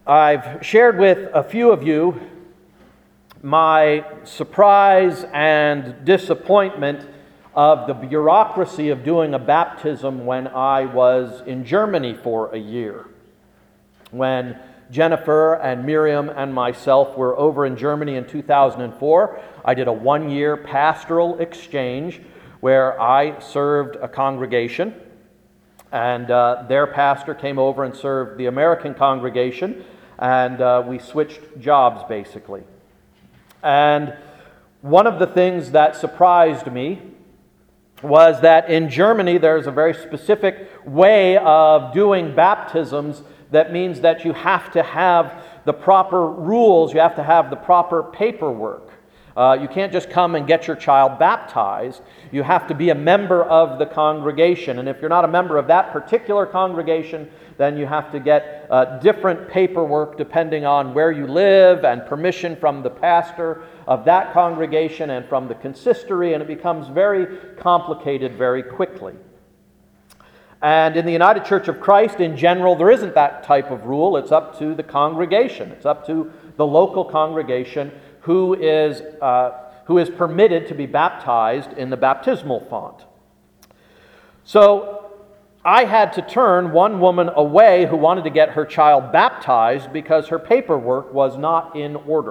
I've shared with a few of you my surprise and disappointment of the bureaucracy of doing a baptism when I was in Germany for a year. When Jennifer and Miriam and myself were over in Germany in 2004, I did a one-year pastoral exchange where I served a congregation, and their pastor came over and served the American congregation, and we switched jobs basically. And one of the things that surprised me was that in Germany there's a very specific way of doing baptisms that means that you have to have the proper rules, you have to have the proper paperwork. You can't just come and get your child baptized. You have to be a member of the congregation. And if you're not a member of that particular congregation, then you have to get different paperwork depending on where you live and permission from the pastor of that congregation and from the consistory, and it becomes very complicated very quickly. And in the United Church of Christ, in general, there isn't that type of rule. It's up to the congregation. It's up to the local congregation who is permitted to be baptized in the baptismal font. So I had to turn one woman away who wanted to get her child baptized because her paperwork was not in order.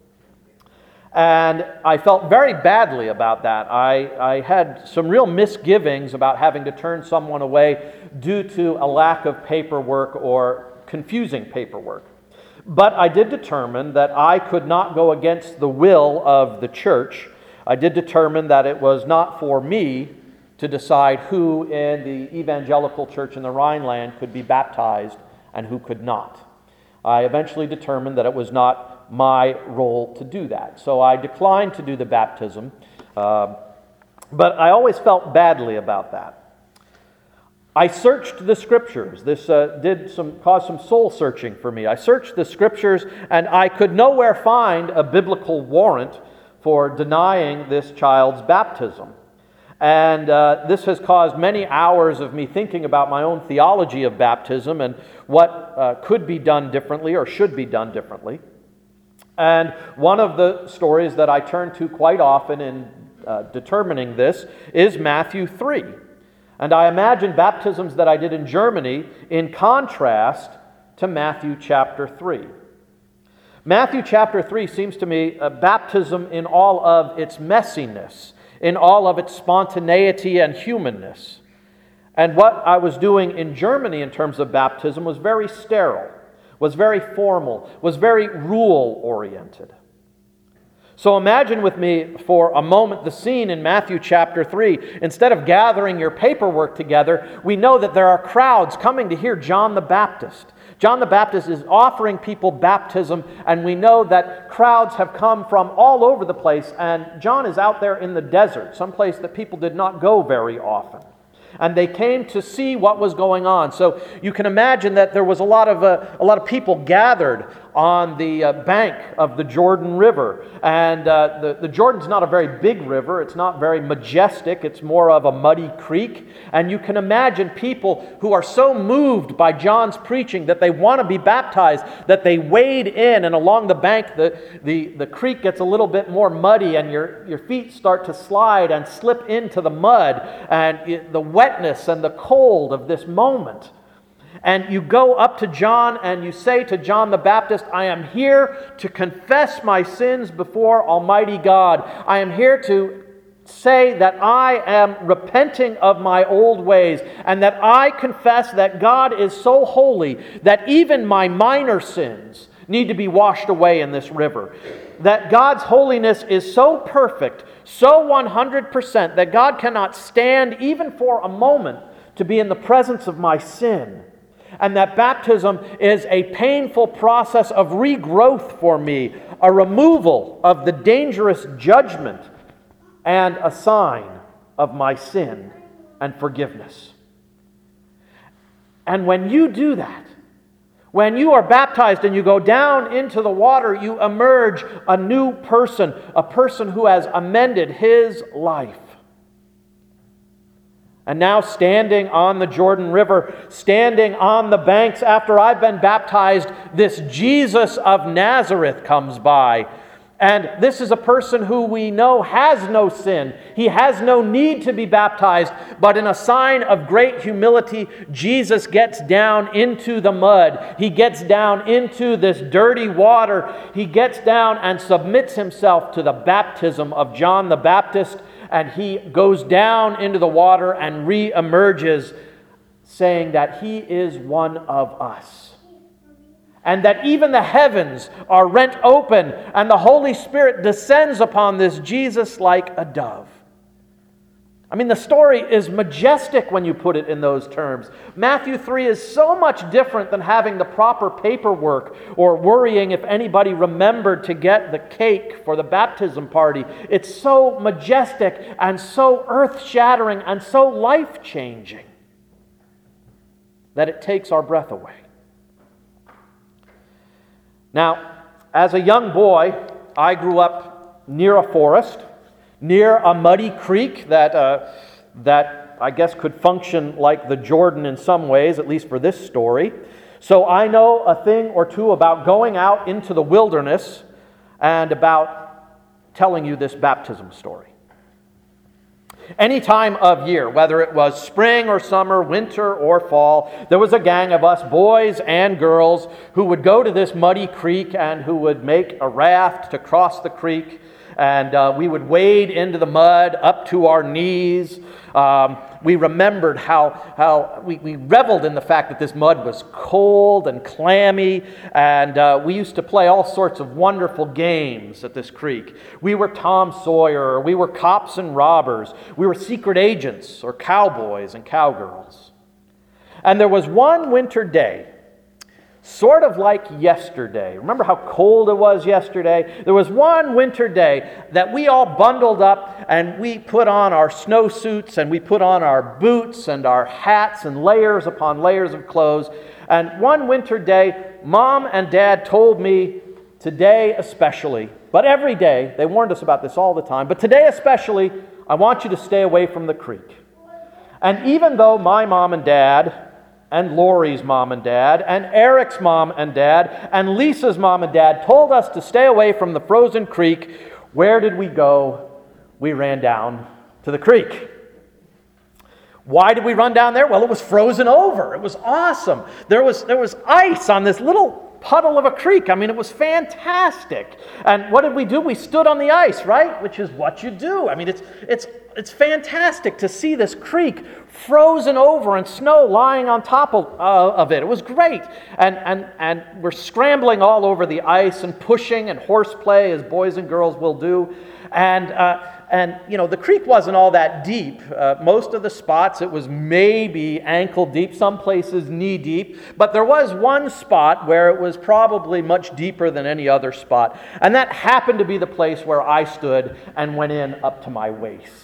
And I felt very badly about that. I had some real misgivings about having to turn someone away due to a lack of paperwork or confusing paperwork. But I did determine that I could not go against the will of the church. I did determine that it was not for me to decide who in the evangelical church in the Rhineland could be baptized and who could not. I eventually determined that it was not my role to do that. So I declined to do the baptism, but I always felt badly about that. I searched the Scriptures. This caused some soul searching for me. I searched the Scriptures, and I could nowhere find a biblical warrant for denying this child's baptism. And this has caused many hours of me thinking about my own theology of baptism and what could be done differently or should be done differently. And one of the stories that I turn to quite often in determining this is Matthew 3. And I imagine baptisms that I did in Germany in contrast to Matthew chapter 3. Matthew chapter 3 seems to me a baptism in all of its messiness, in all of its spontaneity and humanness. And what I was doing in Germany in terms of baptism was very sterile, was very formal, was very rule-oriented. So imagine with me for a moment the scene in Matthew chapter 3. Instead of gathering your paperwork together, we know that there are crowds coming to hear John the Baptist. John the Baptist is offering people baptism, and we know that crowds have come from all over the place, and John is out there in the desert, someplace that people did not go very often. And they came to see what was going on. So you can imagine that there was a lot of people gathered on the bank of the Jordan River. And the Jordan's not a very big river. It's not very majestic. It's more of a muddy creek. And you can imagine people who are so moved by John's preaching that they want to be baptized, that they wade in, and along the bank the creek gets a little bit more muddy, and your feet start to slide and slip into the mud, and the wetness and the cold of this moment. And you go up to John and you say to John the Baptist, I am here to confess my sins before Almighty God. I am here to say that I am repenting of my old ways, and that I confess that God is so holy that even my minor sins need to be washed away in this river. That God's holiness is so perfect, so 100%, that God cannot stand even for a moment to be in the presence of my sin. And that baptism is a painful process of regrowth for me, a removal of the dangerous judgment, and a sign of my sin and forgiveness. And when you do that, when you are baptized and you go down into the water, you emerge a new person, a person who has amended his life. And now standing on the Jordan River, standing on the banks after I've been baptized, this Jesus of Nazareth comes by. And this is a person who we know has no sin. He has no need to be baptized, but in a sign of great humility, Jesus gets down into the mud. He gets down into this dirty water. He gets down and submits himself to the baptism of John the Baptist, and he goes down into the water and re-emerges, saying that he is one of us. And that even the heavens are rent open, and the Holy Spirit descends upon this Jesus like a dove. I mean, the story is majestic when you put it in those terms. Matthew 3 is so much different than having the proper paperwork or worrying if anybody remembered to get the cake for the baptism party. It's so majestic and so earth-shattering and so life-changing that it takes our breath away. Now, as a young boy, I grew up near a forest, near a muddy creek that I guess could function like the Jordan in some ways, at least for this story. So I know a thing or two about going out into the wilderness and about telling you this baptism story. Any time of year, whether it was spring or summer, winter or fall, there was a gang of us, boys and girls, who would go to this muddy creek and who would make a raft to cross the creek. And we would wade into the mud up to our knees. We remembered how we reveled in the fact that this mud was cold and clammy. And we used to play all sorts of wonderful games at this creek. We were Tom Sawyer, or we were cops and robbers. We were secret agents or cowboys and cowgirls. And there was one winter day, sort of like yesterday. Remember how cold it was yesterday? There was one winter day that we all bundled up and we put on our snowsuits and we put on our boots and our hats and layers upon layers of clothes. And one winter day, Mom and Dad told me, today especially, but every day, they warned us about this all the time, but today especially, I want you to stay away from the creek. And even though my mom and dad, and Lori's mom and dad, and Eric's mom and dad, and Lisa's mom and dad told us to stay away from the frozen creek, where did we go? We ran down to the creek. Why did we run down there? Well, it was frozen over. It was awesome. There was ice on this little puddle of a creek. I mean, it was fantastic. And what did we do? We stood on the ice, right? Which is what you do. I mean, it's fantastic to see this creek frozen over and snow lying on top of it. It was great. And we're scrambling all over the ice and pushing and horseplay as boys and girls will do. And you know, the creek wasn't all that deep. Most of the spots, it was maybe ankle deep, some places knee deep. But there was one spot where it was probably much deeper than any other spot. And that happened to be the place where I stood and went in up to my waist.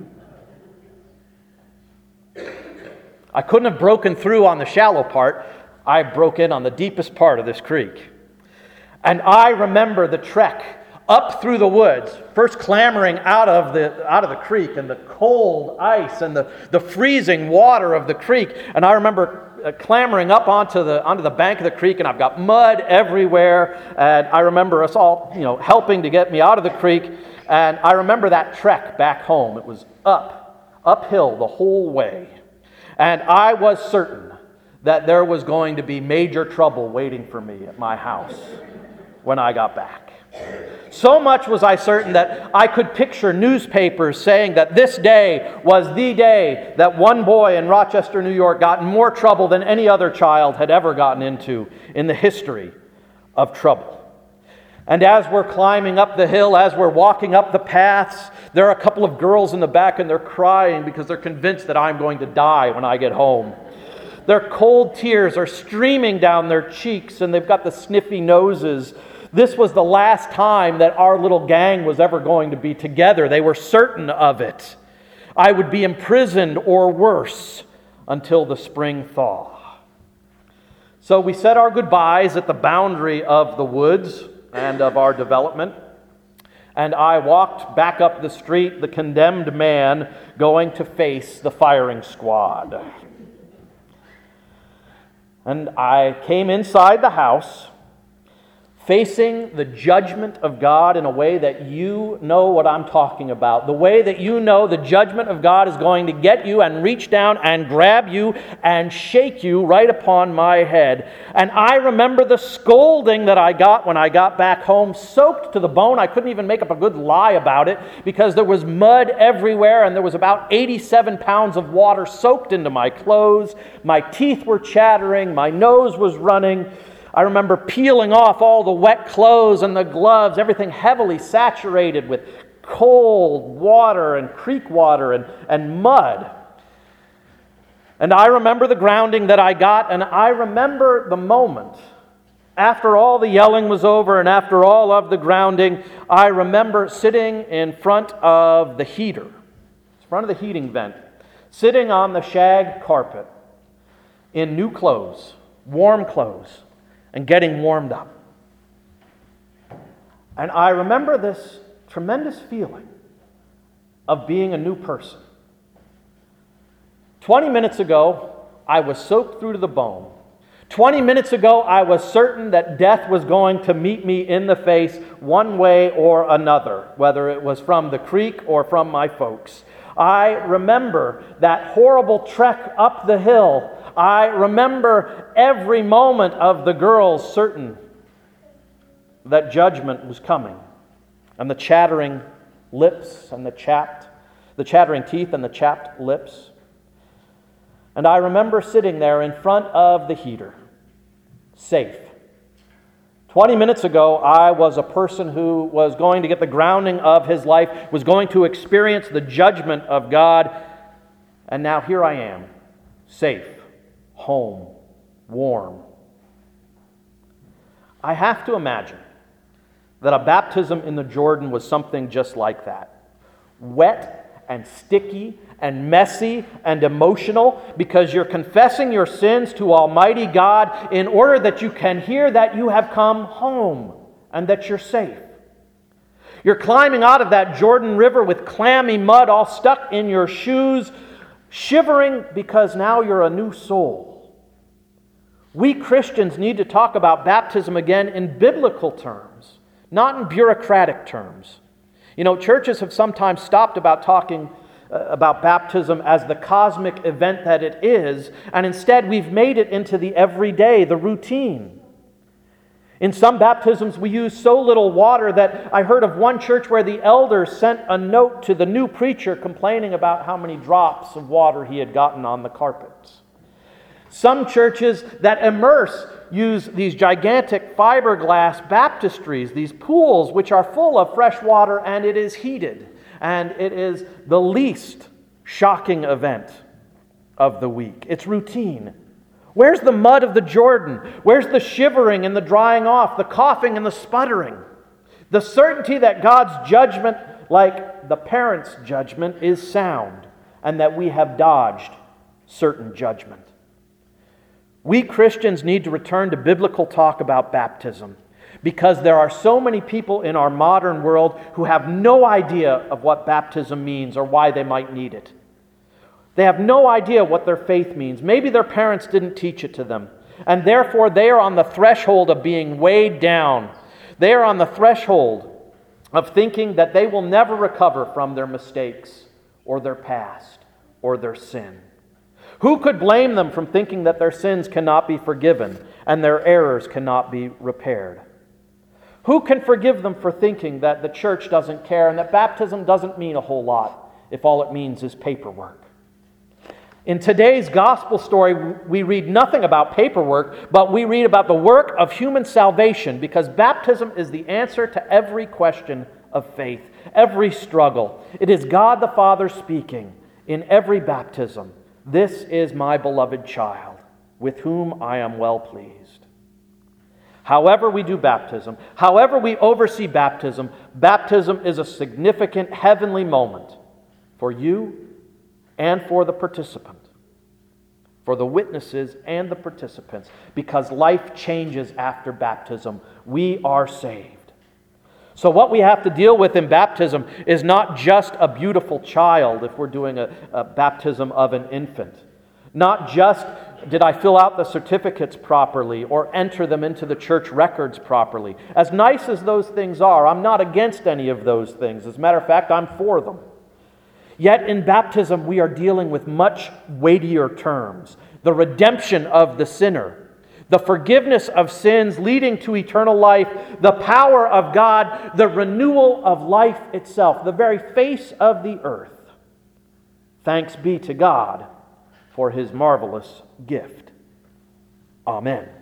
I couldn't have broken through on the shallow part. I broke in on the deepest part of this creek. And I remember the trek up through the woods, first clambering out of the creek and the cold ice and the freezing water of the creek. And I remember clambering up onto the bank of the creek, and I've got mud everywhere. And I remember us all, helping to get me out of the creek. And I remember that trek back home. It was uphill the whole way. And I was certain that there was going to be major trouble waiting for me at my house when I got back. So much was I certain that I could picture newspapers saying that this day was the day that one boy in Rochester, New York, got in more trouble than any other child had ever gotten into in the history of trouble. And as we're climbing up the hill, as we're walking up the paths, there are a couple of girls in the back and they're crying because they're convinced that I'm going to die when I get home. Their cold tears are streaming down their cheeks and they've got the sniffy noses. This was the last time that our little gang was ever going to be together. They were certain of it. I would be imprisoned or worse until the spring thaw. So we said our goodbyes at the boundary of the woods and of our development. and I walked back up the street, the condemned man, going to face the firing squad. And I came inside the house, facing the judgment of God in a way that you know what I'm talking about. The way that you know the judgment of God is going to get you and reach down and grab you and shake you right upon my head. And I remember the scolding that I got when I got back home, soaked to the bone. I couldn't even make up a good lie about it because there was mud everywhere and there was about 87 pounds of water soaked into my clothes. My teeth were chattering. My nose was running. I remember peeling off all the wet clothes and the gloves, everything heavily saturated with cold water and creek water and mud. And I remember the grounding that I got, and I remember the moment after all the yelling was over and after all of the grounding. I remember sitting in front of the heater, in front of the heating vent, sitting on the shag carpet in new clothes, warm clothes, and getting warmed up. And I remember this tremendous feeling of being a new person. 20 minutes ago, I was soaked through to the bone. 20 minutes ago, I was certain that death was going to meet me in the face one way or another, whether it was from the creek or from my folks. I remember that horrible trek up the hill. I remember every moment of the girls certain that judgment was coming, and the chattering lips and the chattering teeth and the chapped lips. And I remember sitting there in front of the heater, safe. 20 minutes ago, I was a person who was going to get the grounding of his life, was going to experience the judgment of God, and now here I am, safe, home, warm. I have to imagine that a baptism in the Jordan was something just like that. Wet and sticky and messy and emotional, because you're confessing your sins to Almighty God in order that you can hear that you have come home and that you're safe. You're climbing out of that Jordan River with clammy mud all stuck in your shoes, shivering because now you're a new soul. We Christians need to talk about baptism again in biblical terms, not in bureaucratic terms. You know, churches have sometimes stopped about talking about baptism as the cosmic event that it is, and instead we've made it into the everyday, the routine. In some baptisms we use so little water that I heard of one church where the elder sent a note to the new preacher complaining about how many drops of water he had gotten on the carpets. Some churches that immerse use these gigantic fiberglass baptistries, these pools which are full of fresh water, and it is heated. And it is the least shocking event of the week. It's routine. Where's the mud of the Jordan? Where's the shivering and the drying off, the coughing and the sputtering? The certainty that God's judgment, like the parents' judgment, is sound, and that we have dodged certain judgment. We Christians need to return to biblical talk about baptism, because there are so many people in our modern world who have no idea of what baptism means or why they might need it. They have no idea what their faith means. Maybe their parents didn't teach it to them, and therefore they are on the threshold of being weighed down. They are on the threshold of thinking that they will never recover from their mistakes or their past or their sin. Who could blame them from thinking that their sins cannot be forgiven and their errors cannot be repaired? Who can forgive them for thinking that the church doesn't care and that baptism doesn't mean a whole lot if all it means is paperwork? In today's gospel story, we read nothing about paperwork, but we read about the work of human salvation, because baptism is the answer to every question of faith, every struggle. It is God the Father speaking in every baptism. This is my beloved child, with whom I am well pleased. However we do baptism, however we oversee baptism, baptism is a significant heavenly moment for you and for the participant, for the witnesses and the participants, because life changes after baptism. We are saved. So what we have to deal with in baptism is not just a beautiful child if we're doing a baptism of an infant. Not just did I fill out the certificates properly or enter them into the church records properly. As nice as those things are, I'm not against any of those things. As a matter of fact, I'm for them. Yet in baptism we are dealing with much weightier terms. The redemption of the sinner, the forgiveness of sins leading to eternal life, the power of God, the renewal of life itself, the very face of the earth. Thanks be to God for His marvelous gift. Amen.